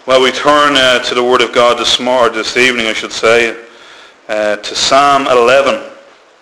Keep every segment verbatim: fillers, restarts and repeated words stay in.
Well, we turn uh, to the Word of God this morning, this evening, I should say, uh, to Psalm eleven.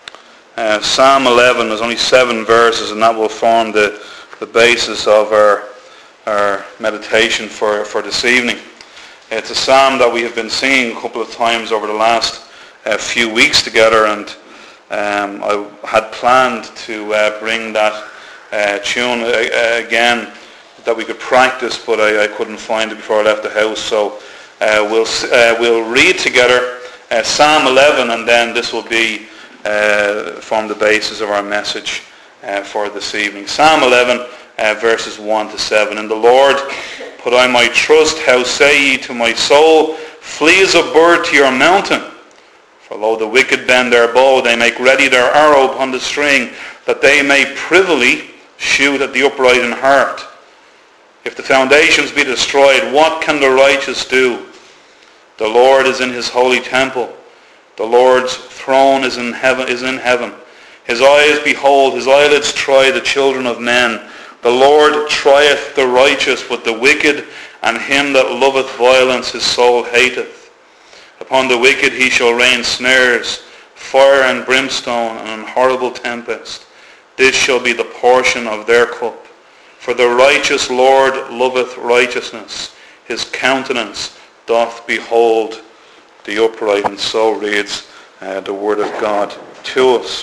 Uh, Psalm eleven, there's only seven verses, and that will form the, the basis of our our meditation for, for this evening. It's a psalm that we have been singing a couple of times over the last uh, few weeks together, and um, I had planned to uh, bring that uh, tune uh, again that we could practice, but I, I couldn't find it before I left the house. So uh, we'll uh, we'll read together uh, Psalm eleven, and then this will be uh, form the basis of our message uh, for this evening. Psalm eleven, uh, verses one to seven. In the Lord put I my trust. How say ye to my soul, flee as a bird to your mountain? For lo, the wicked bend their bow, they make ready their arrow upon the string, that they may privily shoot at the upright in heart. If the foundations be destroyed, what can the righteous do? The Lord is in his holy temple. The Lord's throne is in heaven. Is in heaven. His eyes behold, his eyelids try the children of men. The Lord trieth the righteous, but the wicked and him that loveth violence his soul hateth. Upon the wicked he shall rain snares, fire and brimstone, and an horrible tempest. This shall be the portion of their cup. For the righteous Lord loveth righteousness. His countenance doth behold the upright. And so reads uh, the Word of God to us.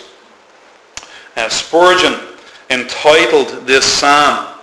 Uh, Spurgeon entitled this psalm,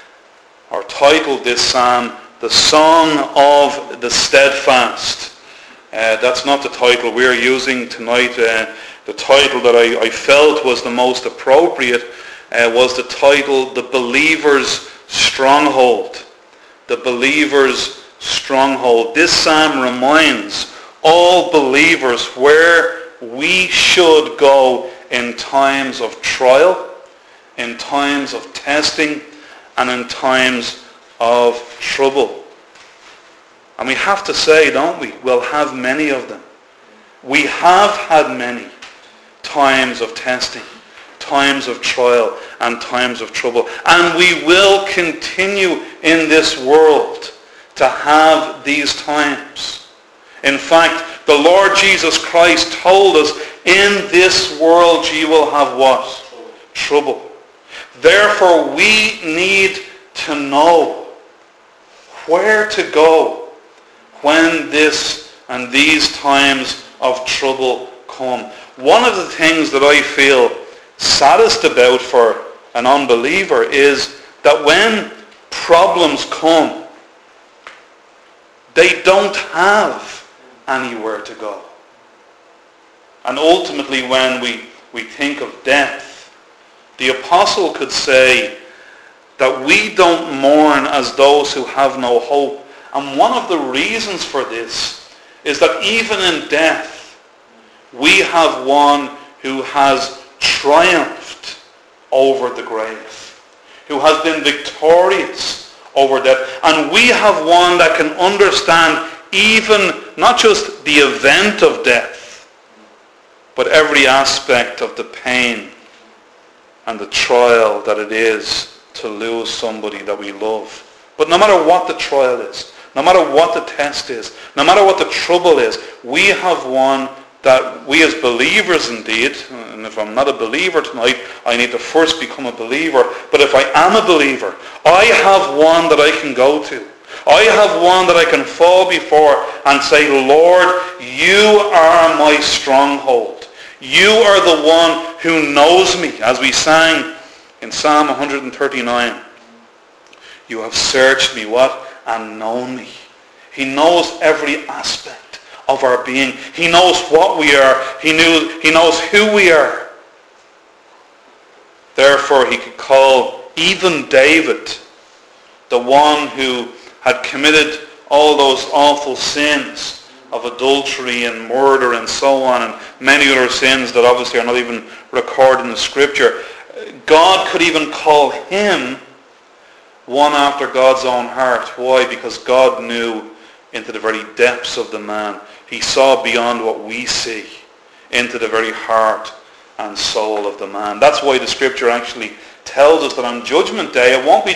or titled this psalm, The Song of the Steadfast. Uh, that's not the title we're using tonight. Uh, the title that I, I felt was the most appropriate Uh, was the title, The Believer's Stronghold. The Believer's Stronghold. This psalm reminds all believers where we should go in times of trial, in times of testing, and in times of trouble. And we have to say, don't we, we'll have many of them. We have had many times of testing, times of trial, and times of trouble. And we will continue in this world to have these times. In fact, the Lord Jesus Christ told us, in this world ye will have what? Trouble. Therefore we need to know where to go when this and these times of trouble come. One of the things that I feel saddest about for an unbeliever is that when problems come, they don't have anywhere to go. And ultimately, when we, we think of death, the apostle could say that we don't mourn as those who have no hope. And one of the reasons for this is that even in death, we have one who has triumphed over the grave, who has been victorious over death. And we have one that can understand even not just the event of death, but every aspect of the pain and the trial that it is to lose somebody that we love. But no matter what the trial is, no matter what the test is, no matter what the trouble is, we have one that we as believers indeed, and if I'm not a believer tonight, I need to first become a believer. But if I am a believer, I have one that I can go to. I have one that I can fall before and say, Lord, you are my stronghold. You are the one who knows me. As we sang in Psalm one thirty-nine, you have searched me, what? And known me. He knows every aspect of our being. He knows what we are. He knew, he knows who we are. Therefore, he could call even David, the one who had committed all those awful sins of adultery and murder and so on, and many other sins that obviously are not even recorded in the Scripture. God could even call him one after God's own heart. Why? Because God knew into the very depths of the man. He saw beyond what we see into the very heart and soul of the man. That's why the Scripture actually tells us that on Judgment Day, it won't be just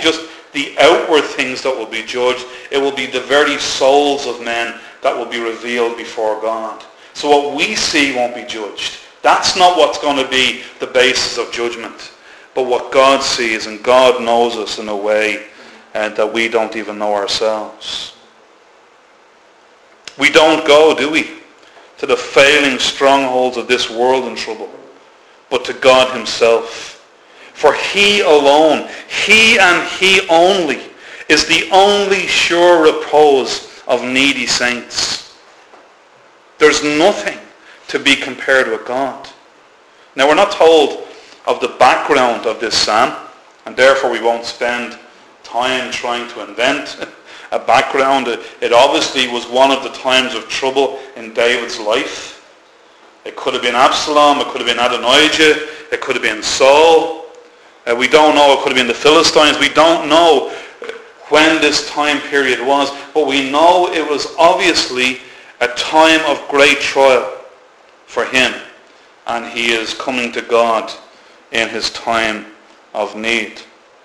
the outward things that will be judged. It will be the very souls of men that will be revealed before God. So what we see won't be judged. That's not what's going to be the basis of judgment. But what God sees, and God knows us in a way uh, that we don't even know ourselves. We don't go, do we, to the failing strongholds of this world in trouble, but to God himself. For he alone, he and he only, is the only sure repose of needy saints. There's nothing to be compared with God. Now we're not told of the background of this psalm, and therefore we won't spend time trying to invent a background. It obviously was one of the times of trouble in David's life. It could have been Absalom, it could have been Adonijah, it could have been Saul. Uh, we don't know, it could have been the Philistines. We don't know when this time period was, but we know it was obviously a time of great trial for him, and he is coming to God in his time of need.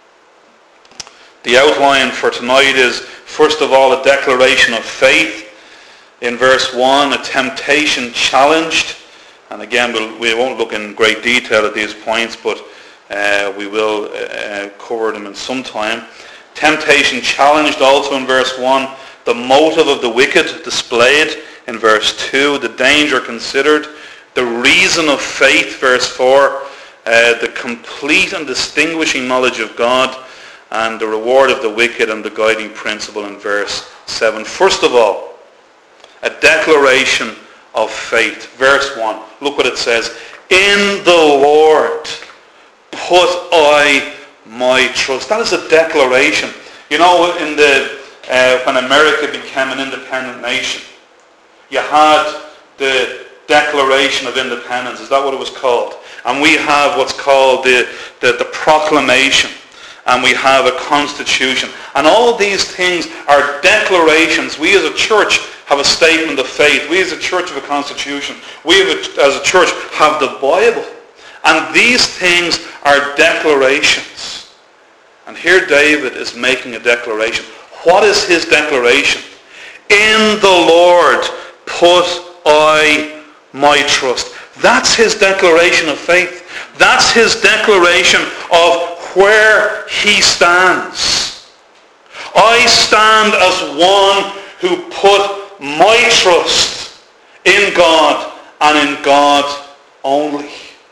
The outline for tonight is, first of all, a declaration of faith. In verse one, a temptation challenged. And again, we'll, we won't look in great detail at these points, but uh, we will uh, cover them in some time. Temptation challenged also in verse one. The motive of the wicked displayed in verse two. The danger considered. The reason of faith, verse four. Uh, the complete and distinguishing knowledge of God, and the reward of the wicked, and the guiding principle in verse seven. First of all, a declaration of faith. Verse one. Look what it says. In the Lord put I my trust. That is a declaration. You know, in the uh, when America became an independent nation, you had the Declaration of Independence. Is that what it was called? And we have what's called the, the, the proclamation. And we have a constitution. And all these things are declarations. We as a church have a statement of faith. We as a church have a constitution. We have a, as a church have the Bible. And these things are declarations. And here David is making a declaration. What is his declaration? In the Lord put I my trust. That's his declaration of faith. That's his declaration of where he stands. I stand as one who put my trust in God and in God only.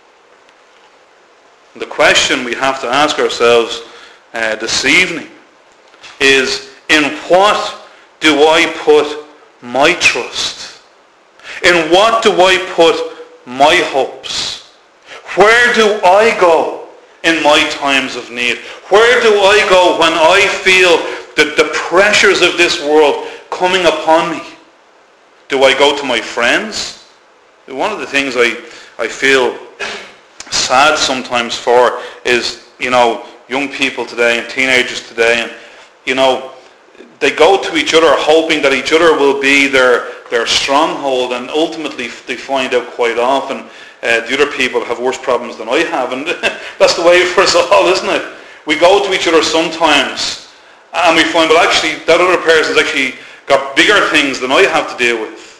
The question we have to ask ourselves uh, this evening is, in what do I put my trust? In what do I put my hopes? Where do I go in my times of need? Where do I go when I feel the, the pressures of this world coming upon me? Do I go to my friends? One of the things I, I feel sad sometimes for is, you know, young people today and teenagers today, and, you know, they go to each other hoping that each other will be their, their stronghold, and ultimately they find out quite often uh, the other people have worse problems than I have, and that's the way for us all, isn't it? We go to each other sometimes and we find, well, actually that other person's actually got bigger things than I have to deal with.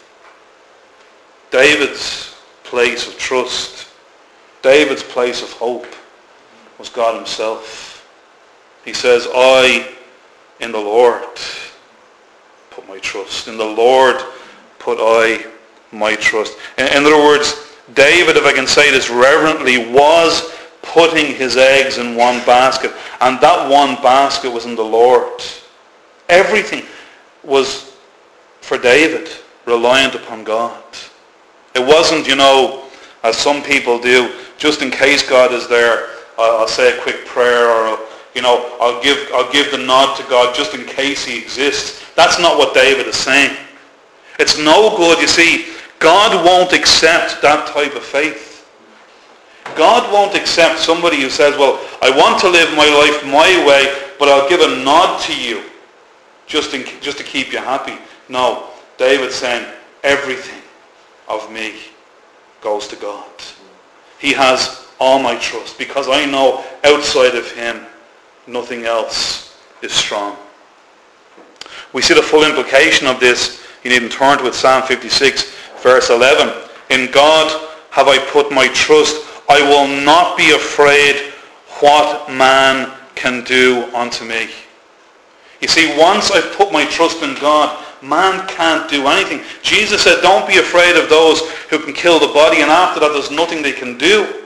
David's place of trust, David's place of hope was God himself. He says, I in the Lord put my trust. In the Lord put I my trust. In, in other words, David, if I can say this reverently, was putting his eggs in one basket. And that one basket was in the Lord. Everything was, for David, reliant upon God. It wasn't, you know, as some people do, just in case God is there, I'll, I'll say a quick prayer, or you know, I'll give I'll give the nod to God just in case he exists. That's not what David is saying. It's no good. You see, God won't accept that type of faith. God won't accept somebody who says, well, I want to live my life my way, but I'll give a nod to you just, in, just to keep you happy. No, David's saying, everything of me goes to God. He has all my trust, because I know outside of him nothing else is strong. We see the full implication of this. You needn't turn to it. Psalm fifty-six, verse eleven. In God have I put my trust. I will not be afraid what man can do unto me. You see, once I've put my trust in God, man can't do anything. Jesus said, don't be afraid of those who can kill the body, and after that there's nothing they can do.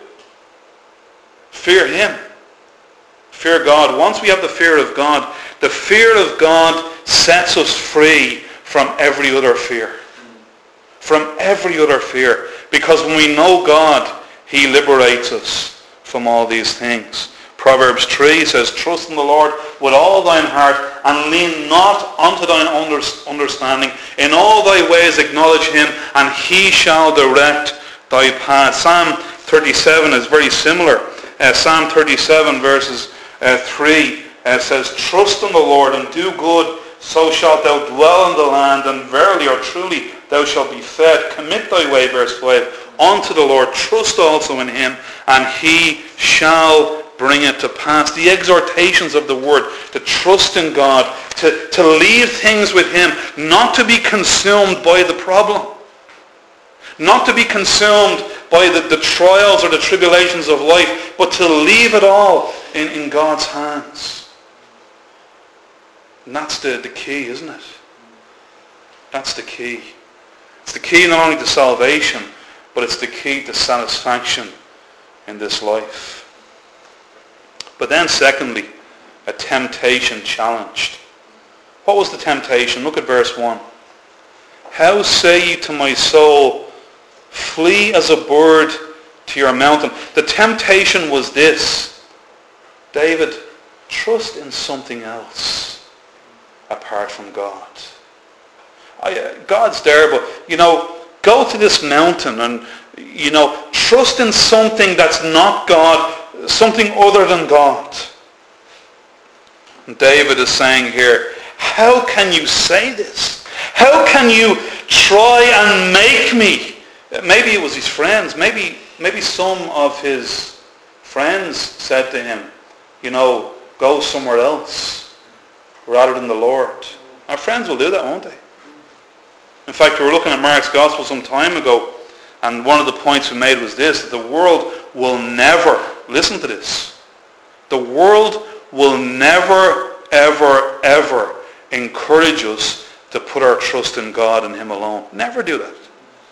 Fear him. Fear God. Once we have the fear of God, the fear of God sets us free from every other fear. From every other fear. Because when we know God, he liberates us from all these things. Proverbs three says, trust in the Lord with all thine heart, and lean not unto thine understanding. In all thy ways acknowledge him, and he shall direct thy path. Psalm thirty-seven is very similar. Uh, Psalm thirty-seven verses uh, three uh, says, trust in the Lord and do good, so shalt thou dwell in the land, and verily or truly thou shalt be fed. Commit thy way, verse five, unto the Lord. Trust also in him, and he shall bring it to pass. The exhortations of the word, to trust in God, to, to leave things with him, not to be consumed by the problem, not to be consumed by the, the trials or the tribulations of life, but to leave it all in, in God's hands. And that's the, the key, isn't it? That's the key. It's the key not only to salvation, but it's the key to satisfaction in this life. But then secondly, a temptation challenged. What was the temptation? Look at verse one. How say ye to my soul, flee as a bird to your mountain? The temptation was this. David, trust in something else apart from God. I, uh, God's there, but, you know, go to this mountain and, you know, trust in something that's not God, something other than God. And David is saying here, how can you say this? How can you try and make me? Maybe it was his friends. Maybe, maybe some of his friends said to him, you know, go somewhere else rather than the Lord. Our friends will do that, won't they? In fact, we were looking at Mark's Gospel some time ago, and one of the points we made was this, that the world will never, listen to this, the world will never, ever, ever encourage us to put our trust in God and him alone. Never do that.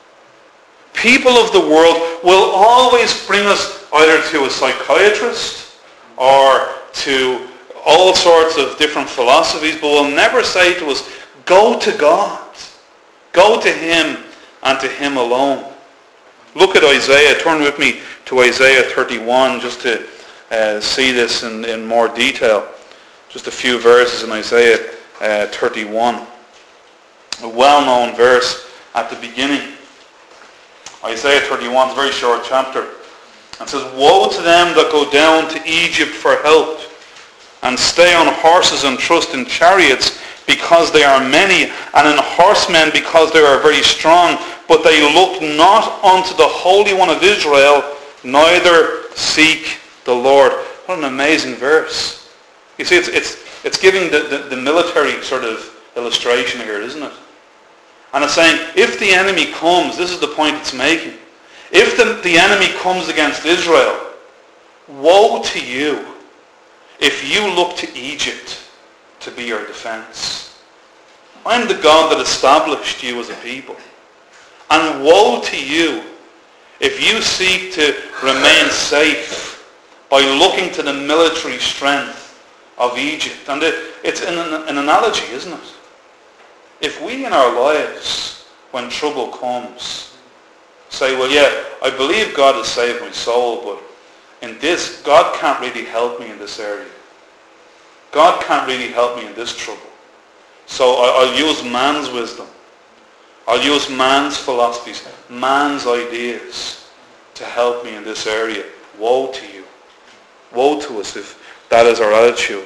People of the world will always bring us either to a psychiatrist or to all sorts of different philosophies, but will never say to us, go to God. Go to him and to him alone. Look at Isaiah. Turn with me to Isaiah thirty-one just to uh, see this in, in more detail. Just a few verses in Isaiah uh, thirty-one. A well-known verse at the beginning. Isaiah thirty-one is a very short chapter. It says, woe to them that go down to Egypt for help, and stay on horses and trust in chariots, because they are many, and in horsemen, because they are very strong. But they look not unto the Holy One of Israel, neither seek the Lord. What an amazing verse. You see, it's it's it's giving the, the, the military sort of illustration here, isn't it? And it's saying, if the enemy comes, this is the point it's making. If the, the enemy comes against Israel, woe to you if you look to Egypt to be your defense. I'm the God that established you as a people. And woe to you if you seek to remain safe by looking to the military strength of Egypt. And it, it's an, an analogy, isn't it? If we in our lives, when trouble comes, say, well, yeah, I believe God has saved my soul, but in this, God can't really help me in this area. God can't really help me in this trouble. So I'll use man's wisdom. I'll use man's philosophies, man's ideas to help me in this area. Woe to you. Woe to us if that is our attitude.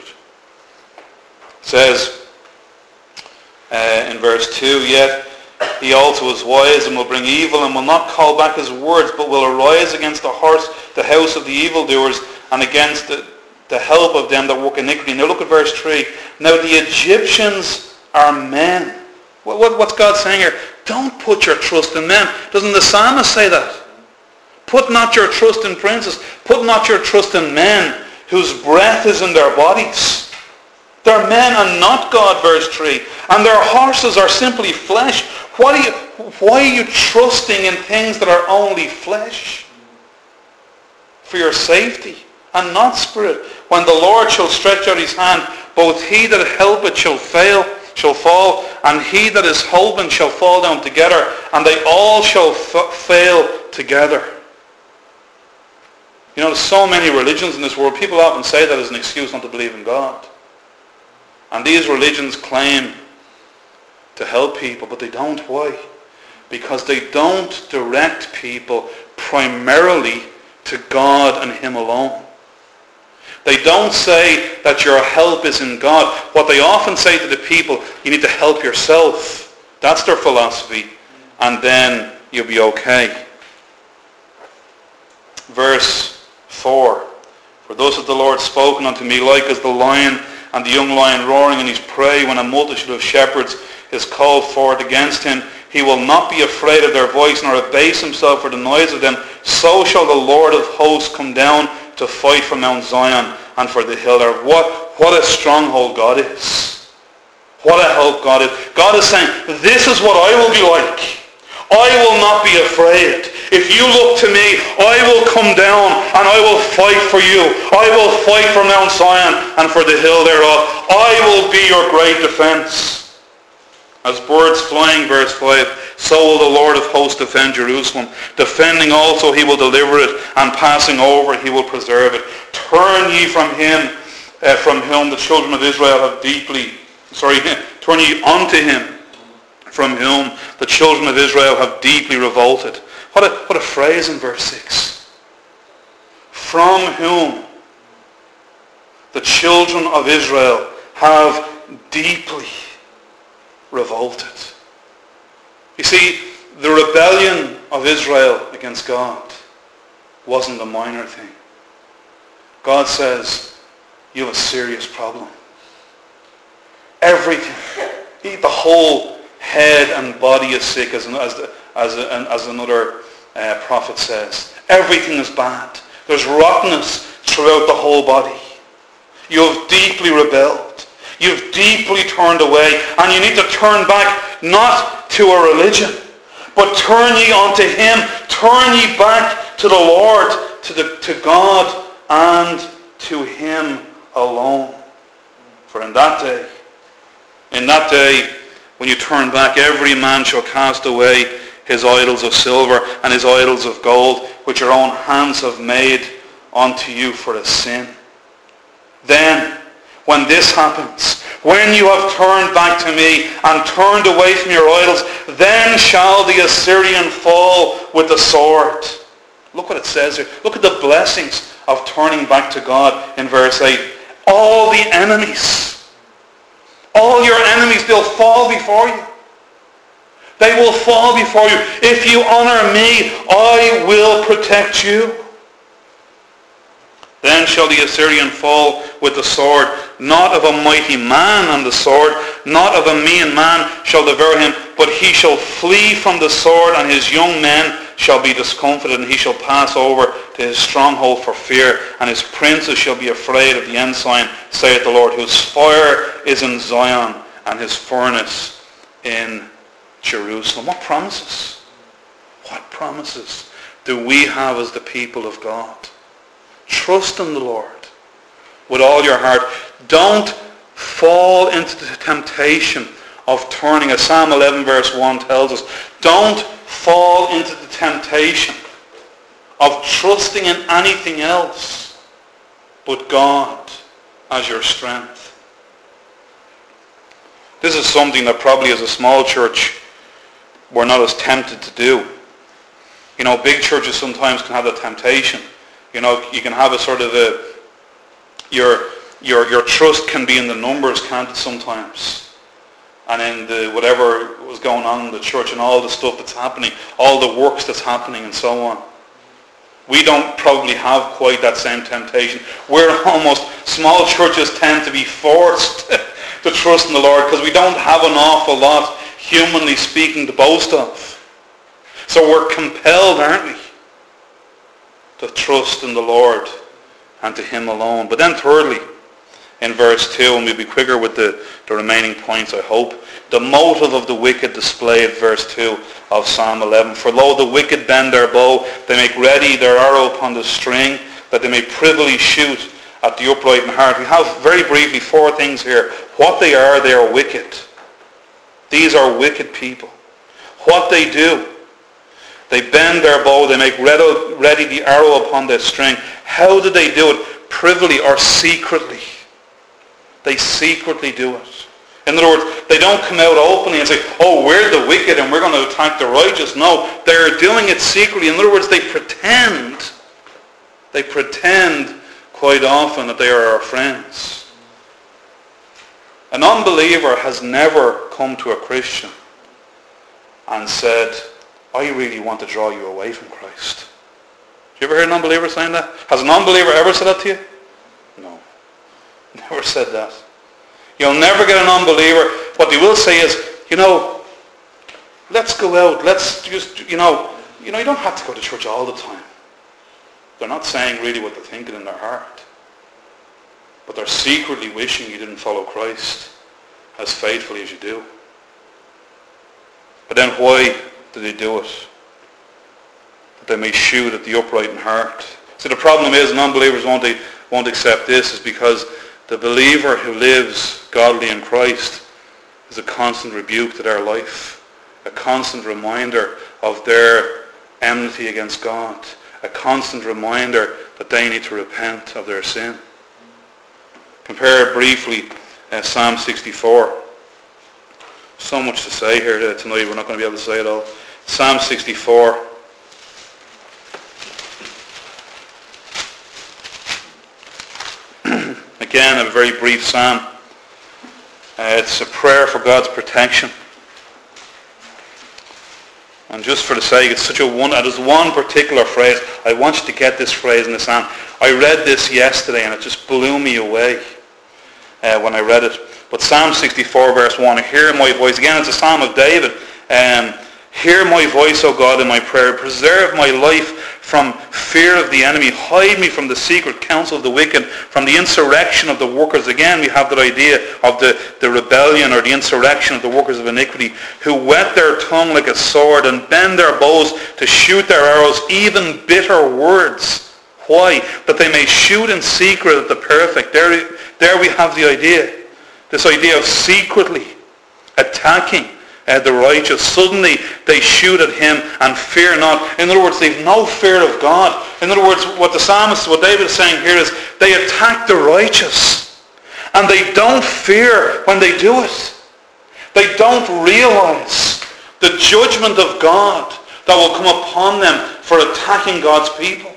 It says uh, in verse two, yet he also is wise and will bring evil and will not call back his words, but will arise against the horse, the house of the evildoers, and against the, the help of them that work iniquity. Now look at verse three. Now the Egyptians are men. What, what, what's God saying here? Don't put your trust in men. Doesn't the psalmist say that? Put not your trust in princes. Put not your trust in men whose breath is in their bodies. They're men and not God, verse three. And their horses are simply flesh. What are you, why are you trusting in things that are only flesh? For your safety and not spirit. When the Lord shall stretch out his hand, both he that helpeth shall fail, shall fall, and he that is holpen shall fall down together, and they all shall f- fail together. You know, there's so many religions in this world. People often say that as an excuse not to believe in God. And these religions claim to help people, but they don't. Why? Because they don't direct people primarily to God and him alone. They don't say that your help is in God. What they often say to the people, you need to help yourself. That's their philosophy. And then you'll be okay. Verse four. For thus hath the Lord spoken unto me, like as the lion and the young lion roaring in his prey, when a multitude of shepherds is called forth against him. He will not be afraid of their voice, nor abase himself for the noise of them. So shall the Lord of hosts come down to fight for Mount Zion and for the hill there. What, what a stronghold God is. What a help God is. God is saying, this is what I will be like. I will not be afraid. If you look to me, I will come down and I will fight for you. I will fight for Mount Zion and for the hill thereof. I will be your great defense. As birds flying, verse five, so will the Lord of hosts defend Jerusalem. Defending also he will deliver it, and passing over he will preserve it. Turn ye from him, uh, from whom the children of Israel have deeply, sorry, turn ye unto him, from whom the children of Israel have deeply revolted. What a, what a phrase in verse six. From whom the children of Israel have deeply revolted. You see, the rebellion of Israel against God wasn't a minor thing. God says, you have a serious problem. Everything, the whole head and body is sick, as, as, as, as another uh, prophet says. Everything is bad. There's rottenness throughout the whole body. You have deeply rebelled. You've deeply turned away, and you need to turn back not to a religion, but turn ye unto him. Turn ye back to the Lord, to, the, to God, and to him alone. For in that day, in that day, when you turn back, every man shall cast away his idols of silver and his idols of gold, which your own hands have made unto you for a sin. Then, when this happens, when you have turned back to me and turned away from your idols, then shall the Assyrian fall with the sword. Look what it says here. Look at the blessings of turning back to God in verse eight. All the enemies, all your enemies, they'll fall before you. They will fall before you. If you honor me, I will protect you. Then shall the Assyrian fall with the sword, not of a mighty man on the sword, not of a mean man shall devour him, but he shall flee from the sword, and his young men shall be discomfited, and he shall pass over to his stronghold for fear, and his princes shall be afraid of the ensign, saith the Lord, whose fire is in Zion, and his furnace in Jerusalem. What promises? What promises do we have as the people of God? Trust in the Lord with all your heart. Don't fall into the temptation of turning, as Psalm eleven verse one tells us, don't fall into the temptation of trusting in anything else but God as your strength. This is something that probably as a small church we're not as tempted to do. You know, big churches sometimes can have the temptation. You know, you can have a sort of a, your, your, your trust can be in the numbers, can't it, sometimes? And in the, whatever was going on in the church and all the stuff that's happening, all the works that's happening and so on. We don't probably have quite that same temptation. We're almost, small churches tend to be forced to trust in the Lord because we don't have an awful lot, humanly speaking, to boast of. So we're compelled, aren't we, to trust in the Lord and to him alone. But then thirdly, in verse two, and we'll be quicker with the, the remaining points, I hope, the motive of the wicked displayed, verse two of Psalm eleven. For lo, the wicked bend their bow, they make ready their arrow upon the string, that they may privily shoot at the upright in heart. We have very briefly four things here. What they are, they are wicked. These are wicked people. What they do, they bend their bow, they make ready the arrow upon their string. How do they do it? Privily or secretly. They secretly do it. In other words, they don't come out openly and say, oh, we're the wicked and we're going to attack the righteous. No, they're doing it secretly. In other words, they pretend. They pretend quite often that they are our friends. An unbeliever has never come to a Christian and said, I really want to draw you away from Christ. Have you ever heard an unbeliever saying that? Has an unbeliever ever said that to you? No. Never said that. You'll never get an unbeliever. What they will say is, you know, let's go out. Let's just, you know, you know, you don't have to go to church all the time. They're not saying really what they're thinking in their heart. But they're secretly wishing you didn't follow Christ as faithfully as you do. But then why do they do it? That they may shoot at the upright in heart. So the problem is, non-believers won't, they, won't accept this, is because the believer who lives godly in Christ is a constant rebuke to their life, a constant reminder of their enmity against God, a constant reminder that they need to repent of their sin. Compare briefly uh, Psalm sixty-four. So much to say here tonight, we're not going to be able to say it all. Psalm sixty-four. Again, a very brief psalm. Uh, it's a prayer for God's protection. And just for the sake, it's such a one, there's one particular phrase. I want you to get this phrase in the psalm. I read this yesterday and it just blew me away uh, when I read it. But Psalm sixty-four verse one, hear my voice. Again, it's a psalm of David. Um, hear my voice, O God, in my prayer. Preserve my life from fear of the enemy. Hide me from the secret counsel of the wicked, from the insurrection of the workers. Again, we have that idea of the, the rebellion or the insurrection of the workers of iniquity, who whet their tongue like a sword and bend their bows to shoot their arrows, even bitter words. Why? That they may shoot in secret at the perfect. There, there we have the idea. This idea of secretly attacking Uh, the righteous. Suddenly they shoot at him and fear not. In other words, they've no fear of God. In other words, what the psalmist, what David is saying here is they attack the righteous and they don't fear when they do it. They don't realize the judgment of God that will come upon them for attacking God's people.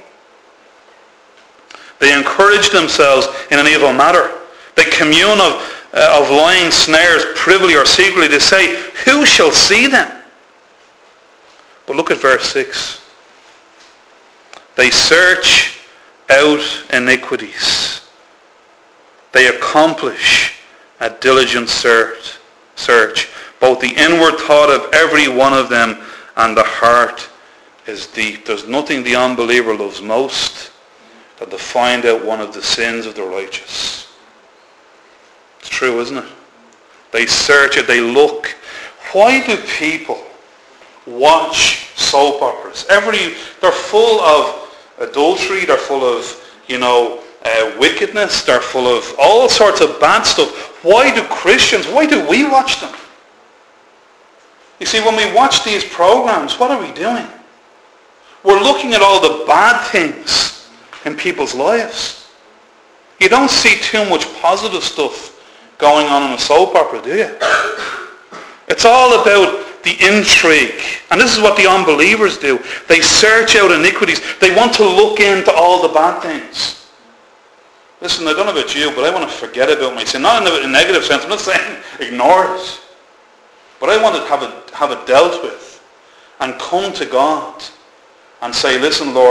They encourage themselves in an evil matter. They commune of Uh, of lying snares, privily or secretly, to say, who shall see them? But look at verse six. They search out iniquities. They accomplish a diligent search, search. Both the inward thought of every one of them and the heart is deep. There's nothing the unbeliever loves most than to find out one of the sins of the righteous. It's true, isn't it? They search it, they look. Why do people watch soap operas? Every, they're full of adultery, they're full of, you know, uh, wickedness, they're full of all sorts of bad stuff. Why do Christians, why do we watch them? You see, when we watch these programs, what are we doing? We're looking at all the bad things in people's lives. You don't see too much positive stuff going on in a soap opera, do you? It's all about the intrigue. And this is what the unbelievers do. They search out iniquities. They want to look into all the bad things. Listen, I don't know about you, but I want to forget about my sin. Not in a negative sense. I'm not saying ignore it. But I want to have it, have it dealt with and come to God and say, listen, Lord,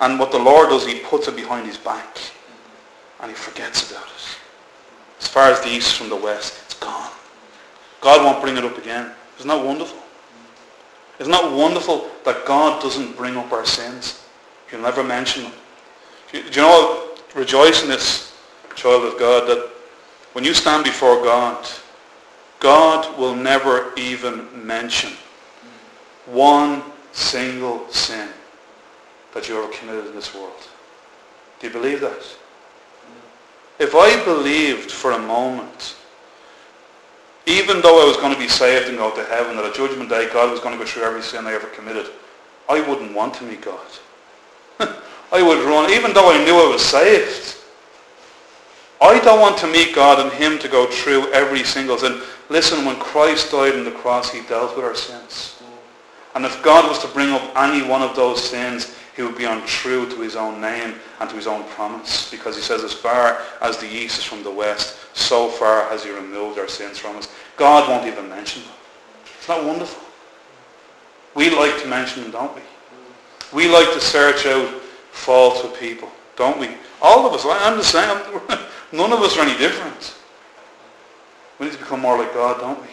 And what the Lord does, he puts it behind his back. And he forgets about it. As far as the east from the west, it's gone. God won't bring it up again. Isn't that wonderful? Isn't that wonderful that God doesn't bring up our sins? He'll never mention them. Do you know, rejoice in this, child of God, that when you stand before God, God will never even mention one single sin that you ever committed in this world. Do you believe that? If I believed for a moment, even though I was going to be saved and go to heaven, that at Judgment Day God was going to go through every sin I ever committed, I wouldn't want to meet God. I would run, even though I knew I was saved. I don't want to meet God and him to go through every single sin. Listen, when Christ died on the cross, he dealt with our sins. And if God was to bring up any one of those sins, he would be untrue to his own name and to his own promise. Because he says, as far as the east is from the west, so far has he removed our sins from us. God won't even mention them. Isn't that wonderful? We like to mention them, don't we? We like to search out faults with people, don't we? All of us. I'm the same. None of us are any different. We need to become more like God, don't we?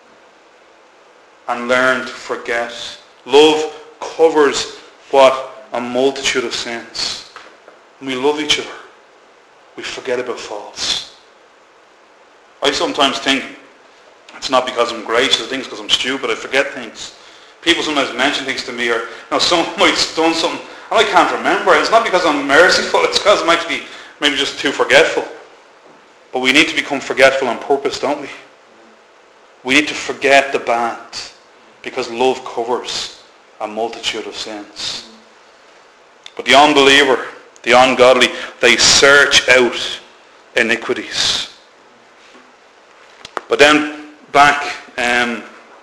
And learn to forget. Love covers what? A multitude of sins. When we love each other, we forget about faults. I sometimes think it's not because I'm gracious, I think it's because I'm stupid. I forget things. People sometimes mention things to me, or you know, someone might have done something and I can't remember. It's not because I'm merciful, it's because I'm actually maybe just too forgetful. But we need to become forgetful on purpose, don't we? We need to forget the bad, because love covers a multitude of sins. But the unbeliever, the ungodly, they search out iniquities. But then back, um,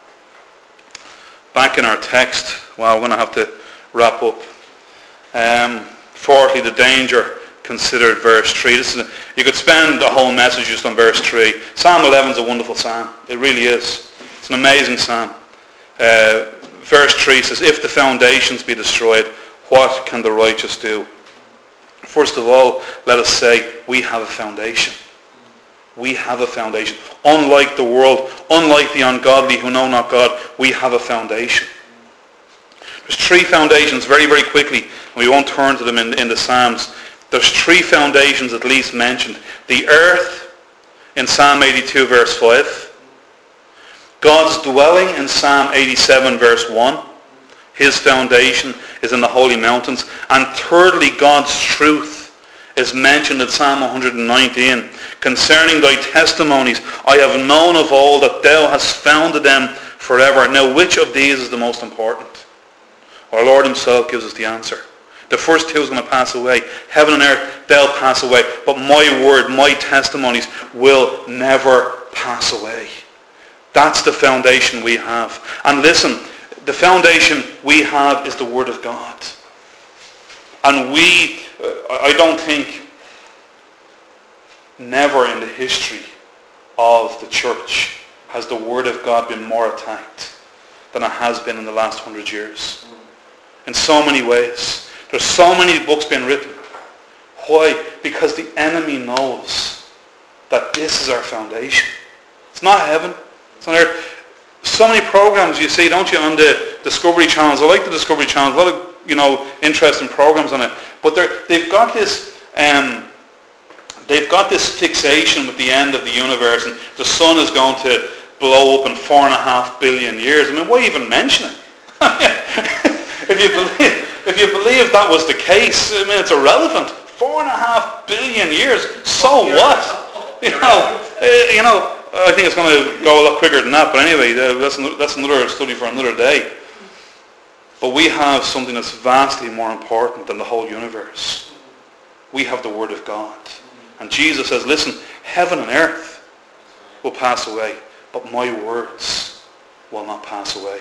back in our text, well, we're going to have to wrap up. Um, fourthly, the danger considered, verse three. This is a, you could spend a whole message just on verse three. Psalm eleven is a wonderful psalm. It really is. It's an amazing psalm. Uh, verse three says, if the foundations be destroyed, what can the righteous do? First of all, let us say we have a foundation. We have a foundation. Unlike the world, unlike the ungodly who know not God, we have a foundation. There's three foundations very, very quickly, and we won't turn to them in, in the Psalms. There's three foundations at least mentioned. The earth in Psalm eighty-two verse five. God's dwelling in Psalm eighty-seven verse one. His foundation is in the holy mountains. And thirdly, God's truth is mentioned in Psalm one hundred nineteen. Concerning thy testimonies, I have known of all that thou hast founded them forever. Now, which of these is the most important? Our Lord himself gives us the answer. The first two is going to pass away. Heaven and earth, they'll pass away. But my word, my testimonies will never pass away. That's the foundation we have. And listen, the foundation we have is the Word of God. And we, I don't think, never in the history of the church has the Word of God been more attacked than it has been in the last hundred years. In so many ways. There's so many books being written. Why? Because the enemy knows that this is our foundation. It's not heaven. It's not earth. So many programs you see, don't you, on the Discovery channels. I like the Discovery channels. A lot of, you know, interesting programs on it. But they're, they've got this, um, they've got this fixation with the end of the universe, and the sun is going to blow up in four and a half billion years. I mean, why even mention it? if you believe, if you believe that was the case, I mean, it's irrelevant. Four and a half billion years. So what? You know, uh, you know. I think it's going to go a lot quicker than that, but anyway, that's that's another study for another day. But we have something that's vastly more important than the whole universe. We have the Word of God. And Jesus says, listen, heaven and earth will pass away, but my words will not pass away.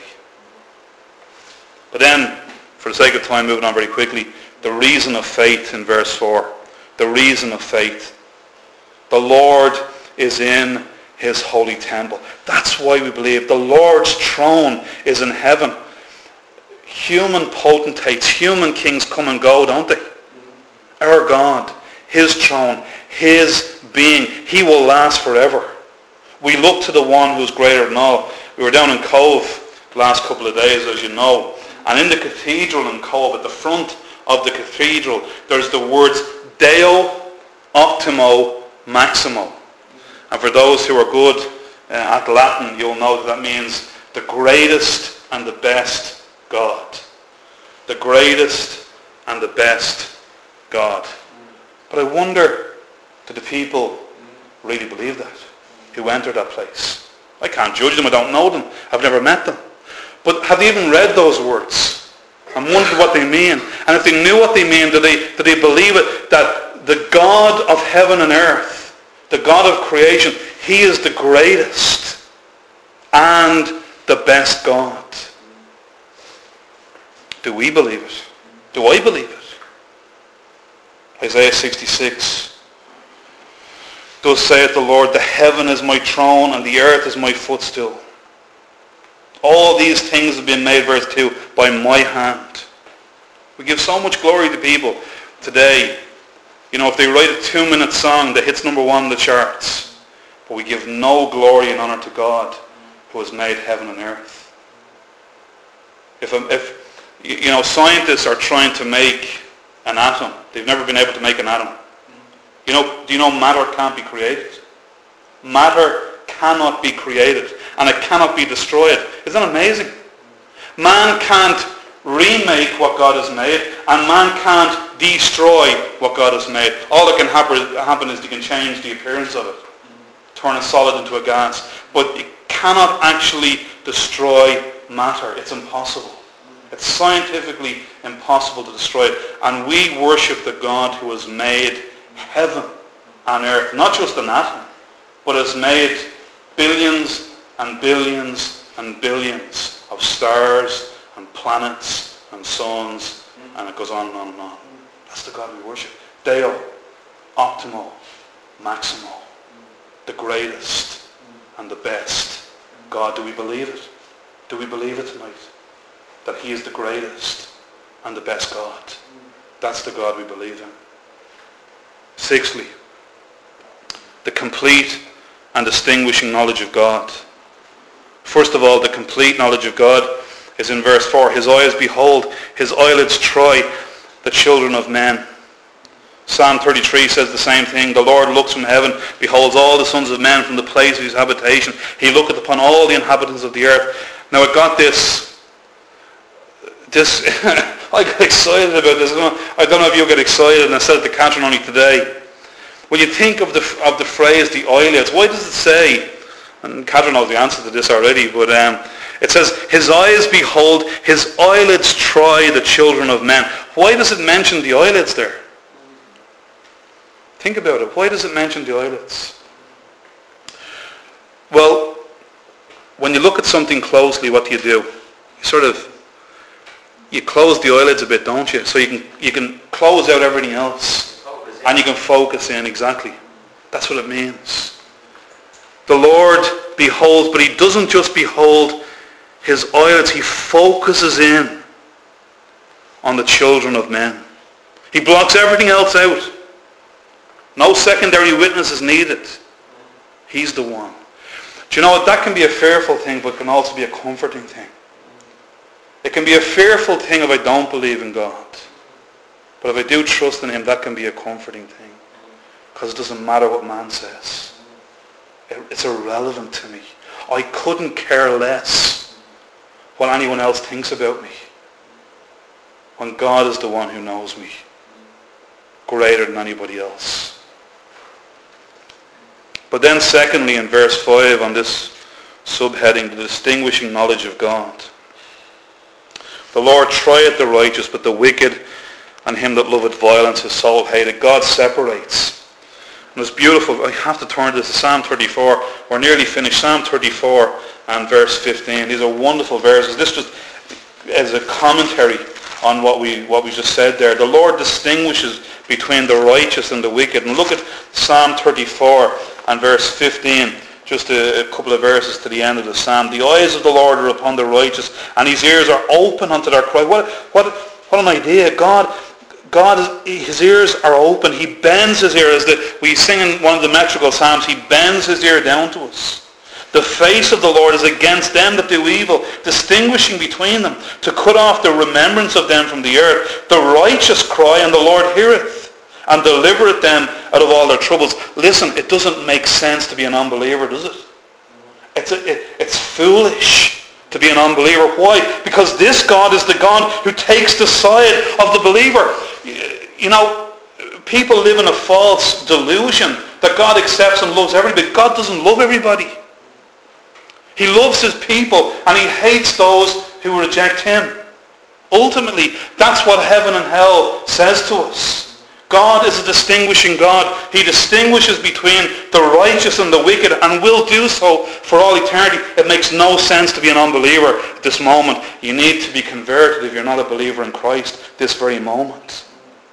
But then, for the sake of time, moving on very quickly, the reason of faith in verse four. The reason of faith. The Lord is in his holy temple. That's why we believe the Lord's throne is in heaven. human potentates, human kings come and go, don't they? Our God, his throne, his being, he will last forever. We look to the one who's greater than all. We were down in Cove the last couple of days, as you know, and in the cathedral in Cove, at the front of the cathedral, there's the words Deo Optimo Maximo. And for those who are good uh, at Latin, you'll know that that means the greatest and the best God. The greatest and the best God. But I wonder, do the people really believe that, who enter that place? I can't judge them. I don't know them. I've never met them. But have they even read those words? I'm wondering what they mean. And if they knew what they mean, do they, do they believe it, that the God of heaven and earth, the God of creation, he is the greatest and the best God? Do we believe it? Do I believe it? Isaiah sixty-six. Thus saith the Lord, the heaven is my throne and the earth is my footstool. All these things have been made, verse two, by my hand. We give so much glory to people today. You know, if they write a two-minute song that hits number one in the charts, but we give no glory and honor to God who has made heaven and earth. If, if you know, scientists are trying to make an atom. They've never been able to make an atom. You know, do you know matter can't be created? Matter cannot be created, and it cannot be destroyed. Isn't that amazing? Man can't remake what God has made, and man can't destroy what God has made. All that can happen is you can change the appearance of it, turn a solid into a gas, but it cannot actually destroy matter. It's impossible. It's scientifically impossible to destroy it. And we worship the God who has made heaven and earth, not just an atom, but has made billions and billions and billions of stars and planets and suns, and it goes on and on and on. That's the God we worship. Deo Optimo Maximo. The greatest and the best God. Do we believe it? Do we believe it tonight? That he is the greatest and the best God. That's the God we believe in. Sixthly, the complete and distinguishing knowledge of God. First of all, the complete knowledge of God is in verse four. His eyes behold, his eyelids try the children of men. Psalm thirty-three says the same thing. The Lord looks from heaven, beholds all the sons of men from the place of his habitation. He looketh upon all the inhabitants of the earth. Now I got this This, I got excited about this. I don't know if you get excited, and I said it to Catherine only today. When you think of the of the phrase, the eyelids, why does it say, and Catherine knows the answer to this already, but um, it says, his eyes behold, his eyelids try the children of men. Why does it mention the eyelids there? Think about it. Why does it mention the eyelids? Well, when you look at something closely, what do you do? You sort of You close the eyelids a bit, don't you? So you can you can close out everything else. And you can focus in, exactly. That's what it means. The Lord beholds, but he doesn't just behold his eyelids. He focuses in on the children of men. He blocks everything else out. No secondary witness is needed. He's the one. Do you know what? That can be a fearful thing, but can also be a comforting thing. It can be a fearful thing if I don't believe in God. But if I do trust in him, that can be a comforting thing. Because it doesn't matter what man says. It's irrelevant to me. I couldn't care less what anyone else thinks about me. When God is the one who knows me greater than anybody else. But then secondly, in verse five, on this subheading, the distinguishing knowledge of God. The Lord trieth the righteous, but the wicked and him that loveth violence his soul hateth. God separates. And it's beautiful. I have to turn to this, to Psalm thirty-four. We're nearly finished. Psalm thirty-four and verse fifteen. These are wonderful verses. This just is a commentary on what we what we just said there. The Lord distinguishes between the righteous and the wicked. And look at Psalm thirty-four and verse fifteen. just a, a couple of verses to the end of the psalm. The eyes of the Lord are upon the righteous, and his ears are open unto their cry. What, what, what an idea. God, God, is, his ears are open. He bends his ear. As the, we sing in one of the metrical psalms, he bends his ear down to us. The face of the Lord is against them that do evil, distinguishing between them, to cut off the remembrance of them from the earth. The righteous cry, and the Lord heareth, and delivereth them out of all their troubles. Listen, it doesn't make sense to be an unbeliever, does it? It's, a, it, it's foolish to be an unbeliever. Why? Because this God is the God who takes the side of the believer. You know, people live in a false delusion that God accepts and loves everybody. God doesn't love everybody. He loves his people, and he hates those who reject him. Ultimately, that's what heaven and hell says to us. God is a distinguishing God. He distinguishes between the righteous and the wicked, and will do so for all eternity. It makes no sense to be an unbeliever at this moment. You need to be converted if you're not a believer in Christ this very moment.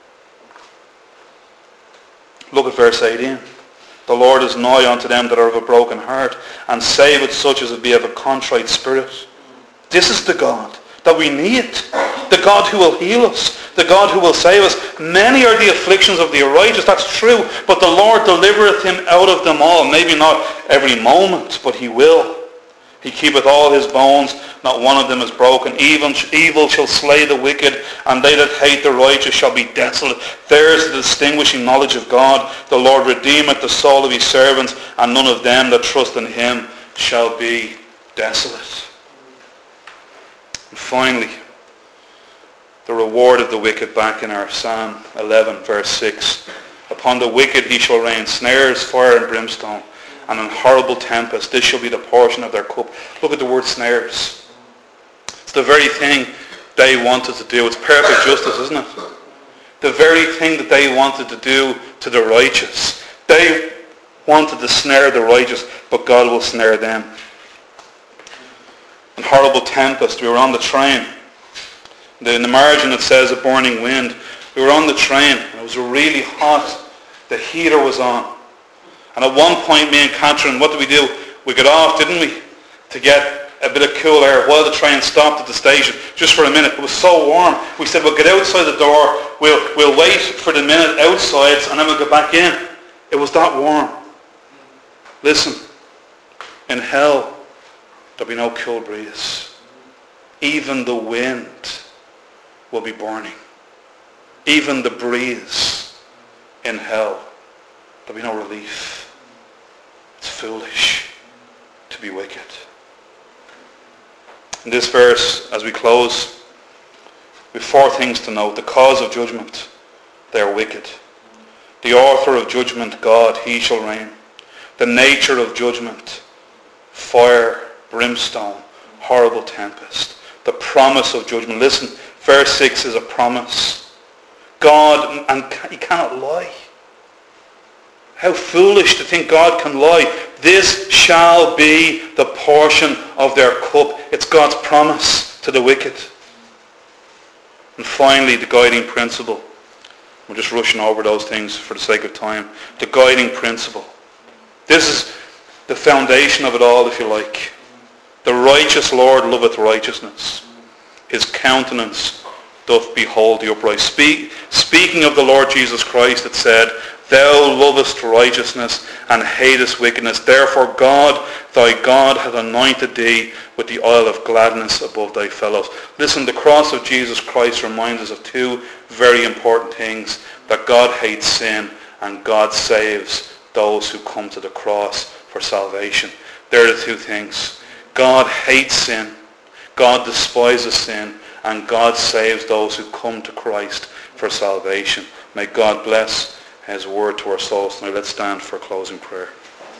Look at verse eighteen. The Lord is nigh unto them that are of a broken heart, and saveth such as be of a contrite spirit. This is the God that we need. The God who will heal us. The God who will save us. Many are the afflictions of the righteous, that's true, but the Lord delivereth him out of them all. Maybe not every moment, but he will. He keepeth all his bones, not one of them is broken. Evil, evil shall slay the wicked, and they that hate the righteous shall be desolate. There is the distinguishing knowledge of God. The Lord redeemeth the soul of his servants, and none of them that trust in him shall be desolate. And finally, the reward of the wicked, back in our Psalm eleven, verse six. Upon the wicked he shall rain snares, fire and brimstone, and an horrible tempest. This shall be the portion of their cup. Look at the word snares. It's the very thing they wanted to do. It's perfect justice, isn't it? The very thing that they wanted to do to the righteous. They wanted to snare the righteous, but God will snare them. And horrible tempest. We were on the train. In the margin it says a burning wind. We were on the train. It was really hot. The heater was on. And at one point, me and Catherine, what did we do? We got off, didn't we? To get a bit of cool air while the train stopped at the station, just for a minute. It was so warm. We said, we'll get outside the door. We'll, we'll wait for the minute outside, and then we'll go back in. It was that warm. Listen, in hell, there'll be no cool breeze. Even the wind will be burning. Even the breeze in hell, there'll be no relief. It's foolish to be wicked. In this verse, as we close, we have four things to note. The cause of judgment, they are wicked. The author of judgment, God, he shall reign. The nature of judgment, fire, brimstone, horrible tempest. The promise of judgment. Listen, verse six is a promise. God, and he cannot lie. How foolish to think God can lie. This shall be the portion of their cup. It's God's promise to the wicked. And finally, the guiding principle. We're just rushing over those things for the sake of time. The guiding principle. This is the foundation of it all, if you like. The righteous Lord loveth righteousness. His countenance doth behold the upright. Speak, speaking of the Lord Jesus Christ, it said, Thou lovest righteousness and hatest wickedness. Therefore God, thy God, hath anointed thee with the oil of gladness above thy fellows. Listen, the cross of Jesus Christ reminds us of two very important things. That God hates sin and God saves those who come to the cross for salvation. They're the two things. God hates sin. God despises sin. And God saves those who come to Christ for salvation. May God bless his word to our souls. Now let's stand for a closing prayer.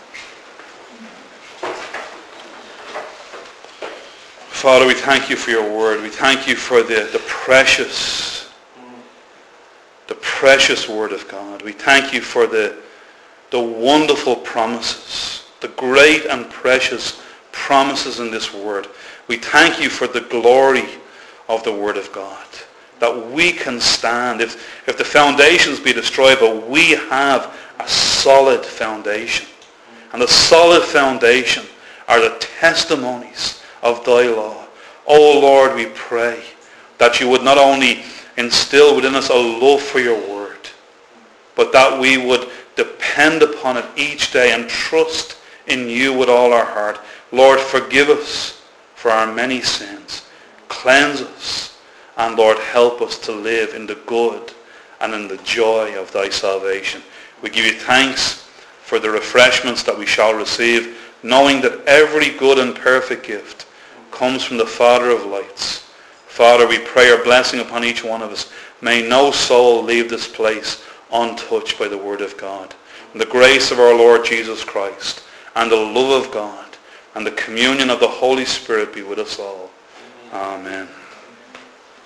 Father, we thank you for your word. We thank you for the, the precious, the precious word of God. We thank you for the, the wonderful promises, the great and precious promises in this word. We thank you for the glory of the word of God. That we can stand. If, if the foundations be destroyed, but we have a solid foundation. And the solid foundation are the testimonies of thy law. O Lord, we pray that you would not only instill within us a love for your word, but that we would depend upon it each day and trust in you with all our heart. Lord, forgive us for our many sins. Cleanse us. And Lord, help us to live in the good and in the joy of thy salvation. We give you thanks for the refreshments that we shall receive, knowing that every good and perfect gift comes from the Father of lights. Father, we pray your blessing upon each one of us. May no soul leave this place untouched by the word of God. And the grace of our Lord Jesus Christ and the love of God and the communion of the Holy Spirit be with us all. Amen.